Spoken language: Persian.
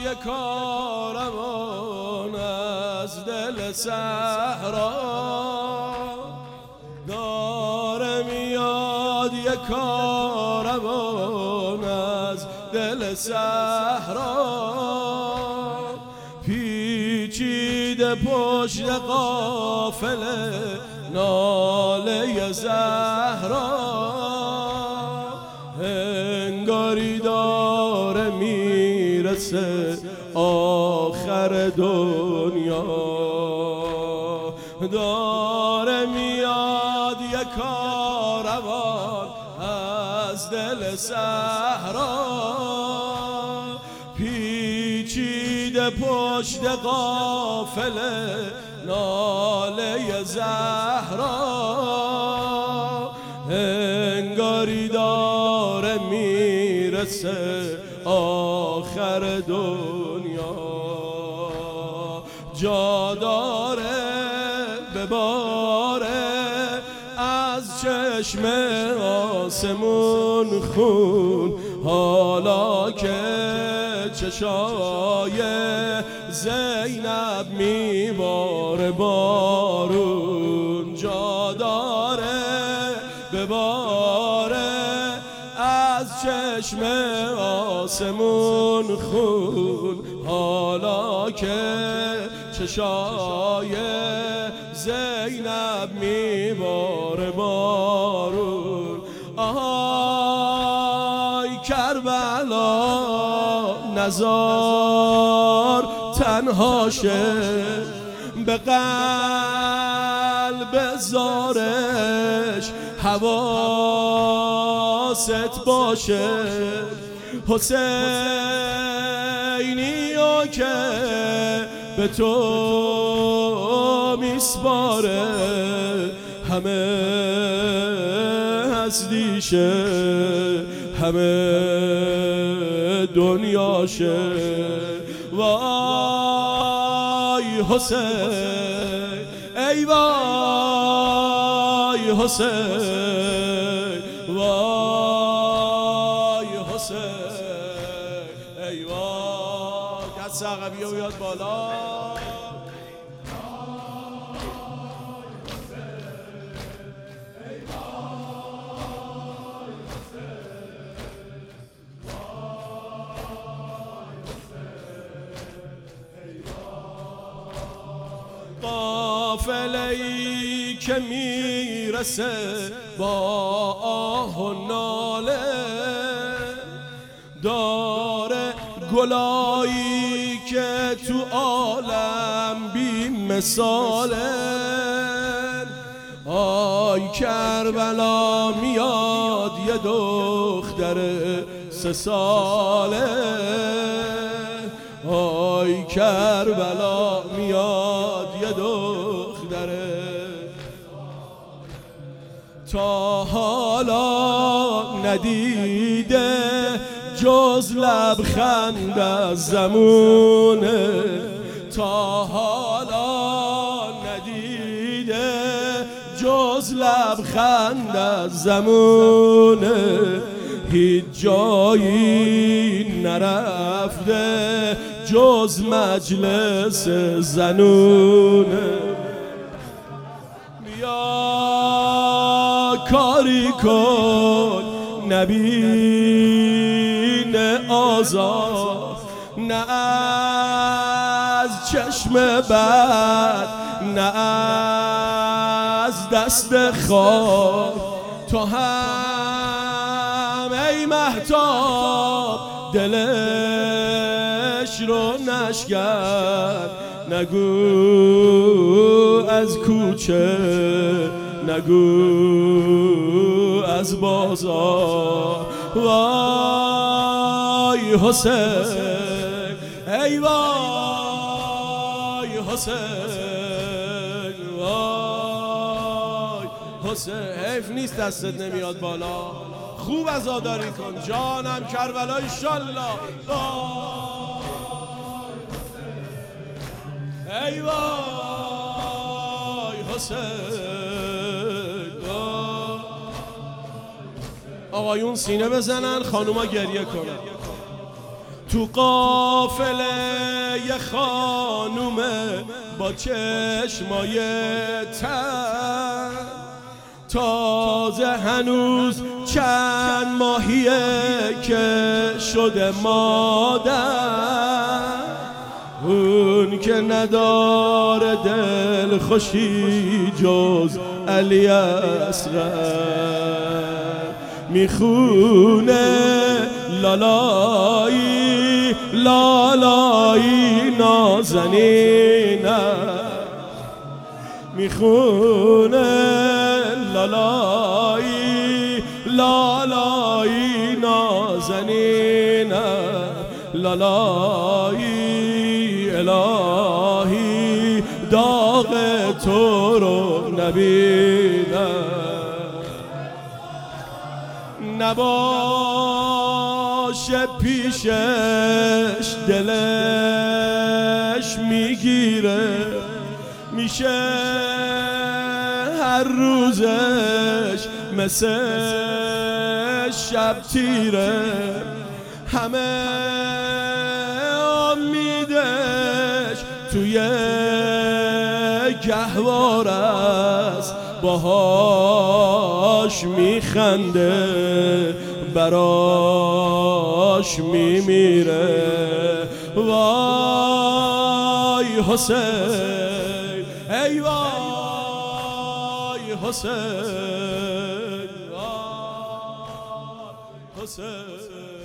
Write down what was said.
کاروان از دل صحرا، داره میاد یک کاروان از دل صحرا، پیچیده پشت قافله ناله زهرا، انگاری داره میرسه آخر دنیا، داره میاد یک کاروان از دل صحرا، پیچیده پشت قافله ناله زهرا، انگاری داره میرسه آخر دنیا، جا داره بباره از چشم آسمون خون، حالا که چشای زینب میباره بارون، جا داره بباره از چشم آسمون خون، حالا که چشای زینب میباره بارون. آهای کربلا نزار تنهاشه، به قلب زارش حواست باشه، حسینیو که به تو میسپاره همه هستیشه، همه دنیاشه. وای حسین ای وای حسین، وای حسین ای وای. دست عقبی رو بیاد بالا. قافله‌ای که میرسه با آه و ناله، داره گلایی که تو عالم بی مثاله. آی کربلا میاد یه دختر 3 ساله، آی کربلا میاد یه دختره، تا حالا ندیده جز لبخند از زمونه، تا حالا ندیده جز لبخند از زمونه، هیچ جایی نرفته جز مجلس زنونه. بیا کاری کن نبین آزاد، نه از چشم بد نه از دست خواب، تو هم ای مهتاب دلش رو نشکن، نگو از کوچه نگو از بازار. وای حسین ای وای حسین، وای حسین. حیف نیست دستت نمیاد بالا، خوب عزاداری کن جانم کربلا انشالله. ای وای حسین. آقایون سینه بزنن، خانوما گریه کنن. تو قافله یه خانومه با چشمای تر، تازه هنوز چند ماهیه که شده مادر. اون که نداره دل خوشی جز علی اصغر، میخونه لالایی لالایی نازنینه، میخونه لالایی لالایی نازنینه، لالایی الهی داغ تو رو نبینه. نباشه پیشش دلش میگیره، میشه هر روزش مثل شب تیره، همه امیدش توی گهوار است، باهاش میخنده براش میمیره. وای حسین ای وای حسین، وای حسین.